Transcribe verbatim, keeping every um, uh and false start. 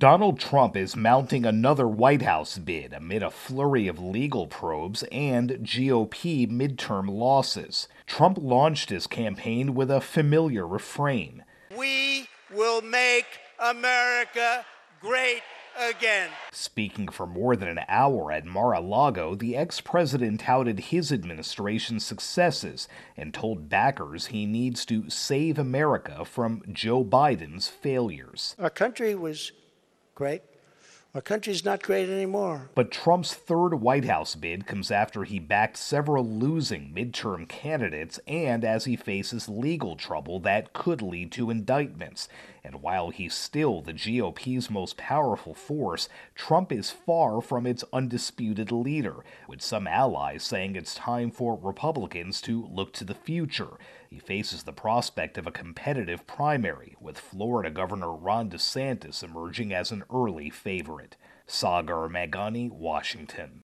Donald Trump is mounting another White House bid amid a flurry of legal probes and G O P midterm losses. Trump launched his campaign with a familiar refrain: "We will make America great again." Speaking for more than an hour at Mar-a-Lago, the ex-president touted his administration's successes and told backers he needs to save America from Joe Biden's failures. Our country was great. Our country's not great anymore. But Trump's third White House bid comes after he backed several losing midterm candidates and as he faces legal trouble that could lead to indictments. And while he's still the G O P's most powerful force, Trump is far from its undisputed leader, with some allies saying it's time for Republicans to look to the future. He faces the prospect of a competitive primary, with Florida Governor Ron DeSantis emerging as an early favorite. Sagar Meghani, Washington.